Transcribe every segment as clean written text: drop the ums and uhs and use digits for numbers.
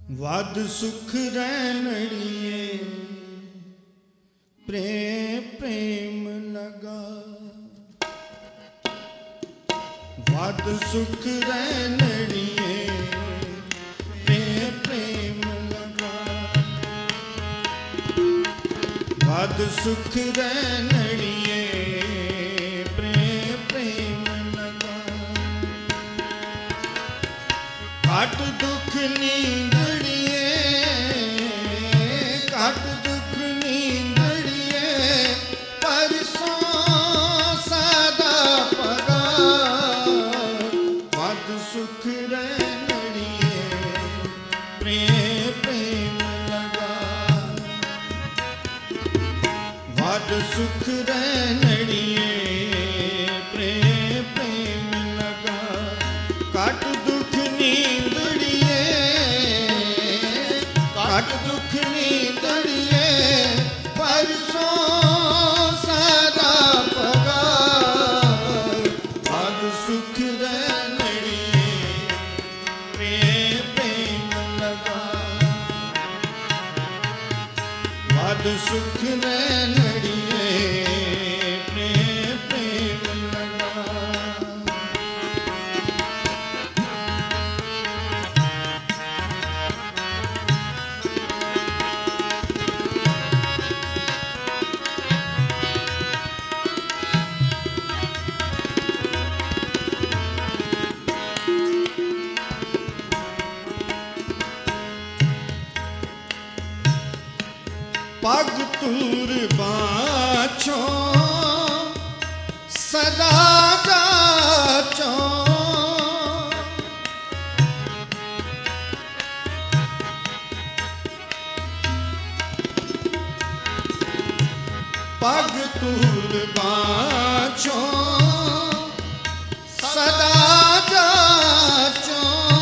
वद सुख रैनड़िए प्रेम प्रेम लगा। वद सुख रैनड़िए प्रेम प्रेम लगा। वद सुख रैनड़िए प्रेम प्रेम लगा। काट दुख नींदड़िए काट दुख नींदड़िए परसों सदा पगा। वद सुख रैनड़िए प्रेम प्रेम लगा। वद सुख रैनड़िए प्रेम प्रेम लगा। काट दुख नींदड़िए काट दुख नींदड़िए परसों सदा पगा। वद सुख रैनड़िए प्रेम प्रेम लगा। वद सुख रैनड़िए प्रेम प्रेम लगा। पग तूर बाछो सदा जाचो। पग तूर बाछो सदा जाचो।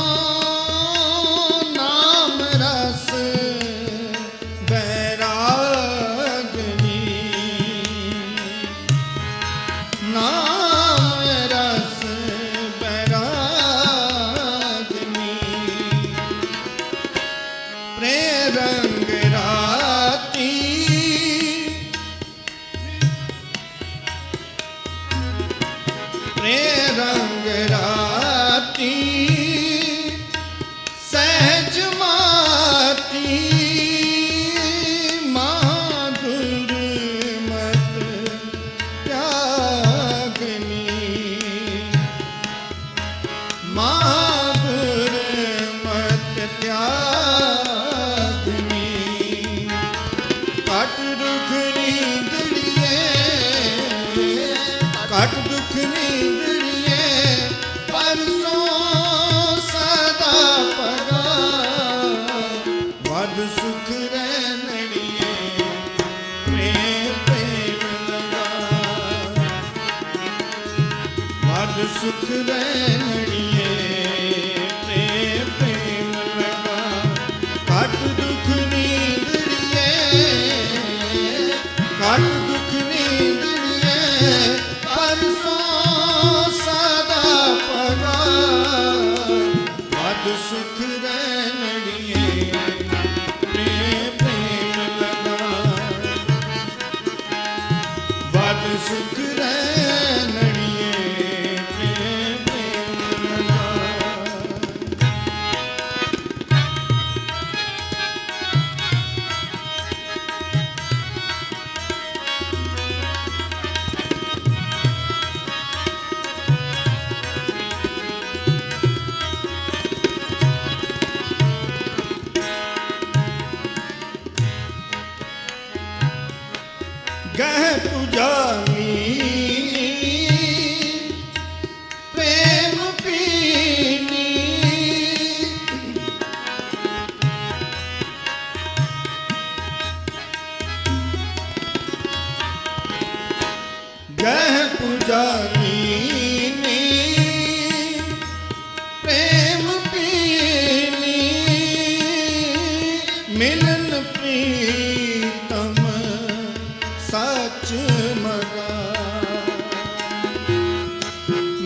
नाम रस नाम रस बैरागनी। प्रेरंग राती प्रेरंग राती सहज माती। माधुर मत त्यागनी माधुर मत त्यागनी। काट दुख नींदड़िए काट दुख नींदड़िए परसों सदा पगा। वद सुख रैनड़िए प्रेम प्रेम लगा। वद सुख रैनड़िए प्रेम प्रेम लगा। काट दुख नींदड़िए काट दुख नींदड़िए परसों सदा पगा। वद सुख रैनड़िए प्रेम प्रेम लगा। वद सुख रैनड़िए प्रेम प्रेम लगा। गह पुजानी प्रेम पीनी। गह पुजानी प्रेम पीनी। मिलन प्रीतम सच मगा।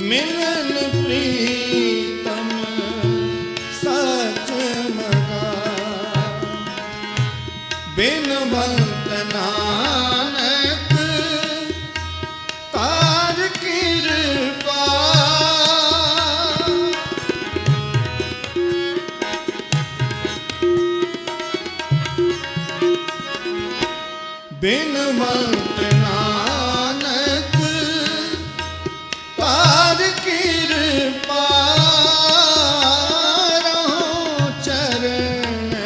मिलन प्रीतम सच मगा। ਬਿਨਵੰਤ ਨਾਨਕ ਤਾਰ ਕਿਰਪਾ ਬਿਨਵੰਤ ਨਾਨਕ ਤਾਰ ਕਿਰਪਾ ਰਹੋ ਚਰਨ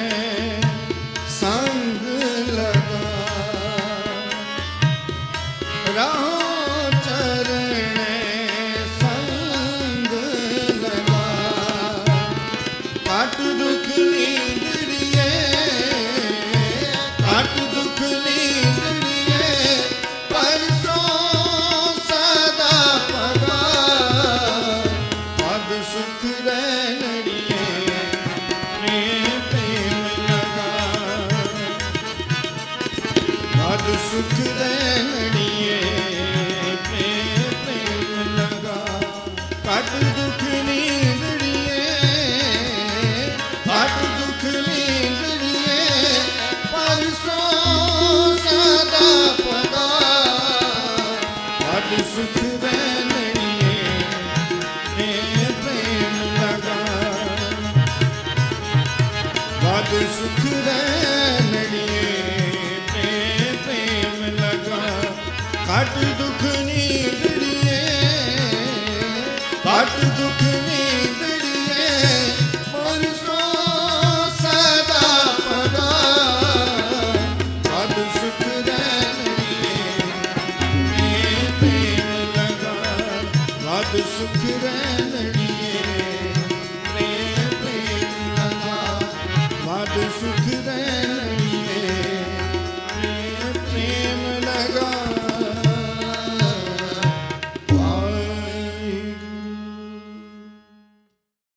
ਸੰਗ ਲਗਾ ਰਹੋ ਚਰਨ ਸੰਗ ਲਗਾ ਕਾਟ ਦੁਖ ਨੀਂਦੜੀਏ ਕਾਟ ਦੁਖ ਨੀਂਦੜੀਏ ਪਰਸੋਂ ਸਦਾ ਪਗਾ ਪਦ ਸੁਖ ਰਹਿਣੜੀਏ ਪ੍ਰੇਮ ਪ੍ਰੇਮ ਲਗਾ ਪਦ ਸੁਖ ਰਹਿਣੜੀਏ ਪ੍ਰੇਮ ਪ੍ਰੇਮ ਲਗਾ ਕੱਟ ਦੁਖ ਨੀਂਦੜੀਏ ਕੱਟ ਦੁਖ ਨੀਂਦੜੀਏ ਪਰਸੋਂ ਸਦਾ ਪਗਾ ਪਦ ਸੁਖ ਰਹਿਣੜੀਏ ਪ੍ਰੇਮ ਪ੍ਰੇਮ ਲਗਾ ਪਦ ਸੁਖ ਰਹਿਣੜੀਏ ਪ੍ਰੇਮ ਪ੍ਰੇਮ ਲਗਾ ਕੱਟ ਦੁਖ ਨੀਂਦੜੀਏ ਕੱਟ ਦੁਖ ਨੀਂਦੜੀਏ ਪਰਸੋਂ ਸਦਾ ਪਗਾ ਪਦ ਸੁਖ ਰਹਿਣੜੀਏ ਪ੍ਰੇਮ ਪ੍ਰੇਮ ਲਗਾ ਪਦ ਸੁਖ ਰਹਿਣੜੀਏ ਪ੍ਰੇਮ ਪ੍ਰੇਮ ਲਗਾ ਪਦ ਸੁਖ